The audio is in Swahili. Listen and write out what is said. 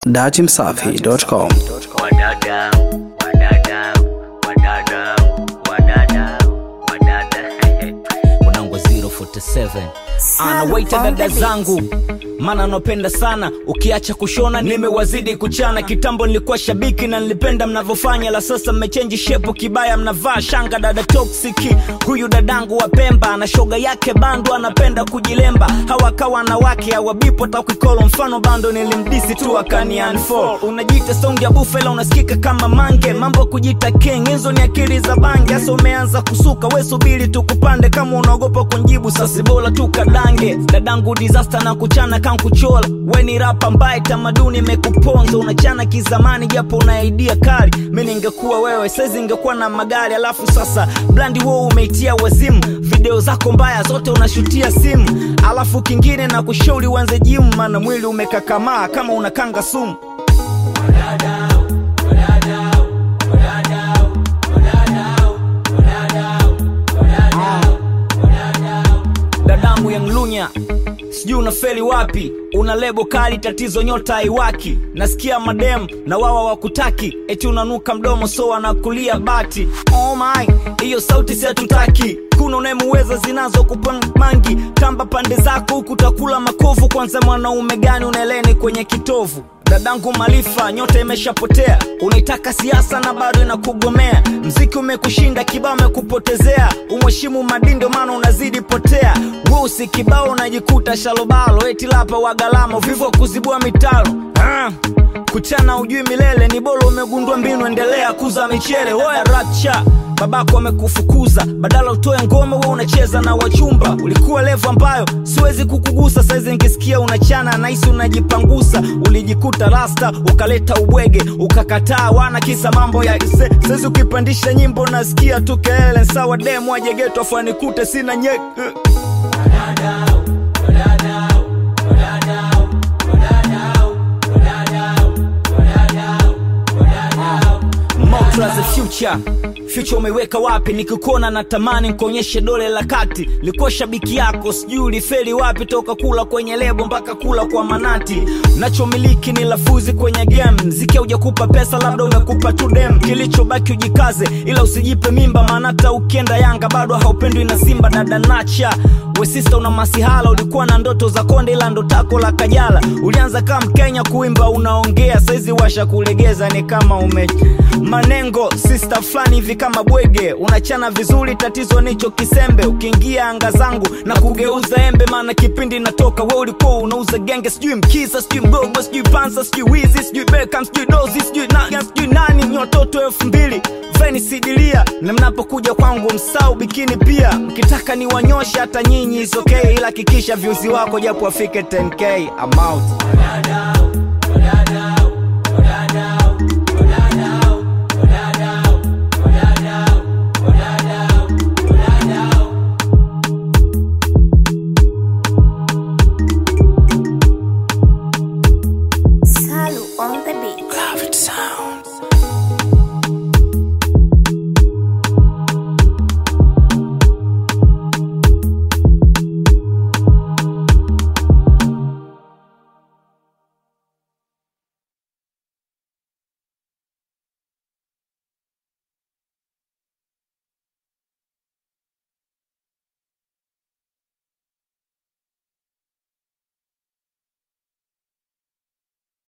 dachimsafi.com. Wanangu 047 anawaita dada zangu, mana napenda sana. Ukiacha kushona nimewazidi kuchana. Kitambo nilikuwa shabiki na nilipenda mnavyofanya, la sasa mmechange shape kibaya, mnavaa shanga. Dada toxic huyu dadangu wa Pemba, ana shoga yake bando, anapenda kujilemba. Hawakawa na wake hawabipo hata ukikolo, mfano bando nilimdisi tu akani unfollow. Unajiita song ya buffalo unasikika kama mange, mambo kujita king hizo ni akili za bangi. Sasa umeanza kusuka, wewe subiri tukupande, kama unaogopa kunjibu sasa bora tukadange. Dadangu disaster na kuchana kan kuchola, we ni rapa mbaye tamaduni mekuponza. Unachana kizamani japo una idea kali, mimi ningekuwa wewe saizi ningekuwa na magari. Alafu sasa blandi wewe umeitia wazimu, video zako mbaya zote unashutia simu. Alafu kingine na kushauri uanze gym, maana mwili umekakamaa kama unakanga sumu. Dadangu ya Mlunya, sijui unafeli wapi, una lebo kali tatizo nyota haiwaki. Nasikia madem na wawa wakutaki, eti unanuka mdomo so anakulia bati. Oh my, hiyo sauti si hatutaki. Kuna unemuweza zinazo kupangi, tamba pande zako huku utakula makovu. Kwanza mwanaume gani unaeleni kwenye kitovu? Dadangu Malifa, nyota imeshapotea. Unaitaka siasa na bado inakugomea. Mziki umekushinda, kibao umekupotezea. Umheshimu madindo maana unazidi potea. Wewe si kibao unajikuta shalobalo, eti lapa wagalamo vivo kuzibua mitalo. Kuchana ujui milele, ni bora umegundua mbinu, endelea kuza michele. Hoya racha, babako amekufukuza, badala utoe ngoma wewe unacheza na wachumba. Ulikuwa level ambayo siwezi kukugusa, saizi nikisikia unachana nahisi unajipangusa. Ulijikuta rasta, ukaleta ubwege, ukakataa wana kisa mambo ya ise. Saizi ukipandisha nyimbo nasikia tu kelele, sawa demo ajegeto afanikute sina nyek. Motra the future umeweka wapi? Nikikuona natamani nikuonyeshe dole la kati. Likuwa shabiki yako sijui ulifeli wapi, toka kula kwenye lebo mpaka kula kwa manati. Nachomiliki ni lafuzi kwenye game, mziki hujakupa pesa labda umekupa tu dem. Kilichobaki ujikaze ila usijipe mimba, maana hata ukienda Yanga bado haupendwi na Simba. Dada Nacha, we sister una masihala, ulikuwa na ndoto za konde ila ndo tako la Kajala. Ulianza kama Mkenya kuimba unaongea, saizi washa kulegeza ni kama manengo sister flani hivi kama bwege. Unachana vizuri tatizo nicho kisembe, ukiingia anga zangu na kugeuza embe. Maana kipindi natoka wewe ulikuwa unauza genge, sijui Mkisa sijui Mgogo sijui Pansa sijui Wizi sijui Beckham sijui Dozi sijui nani ni watoto 2000 Veni sidilia. Na mnapokuja kwangu msau bikini pia, mkitaka ni wanyosha hata nyinyi is okay, ila kikisha views wako japo afike 10k. I'm out. On the beat. Love it sounds.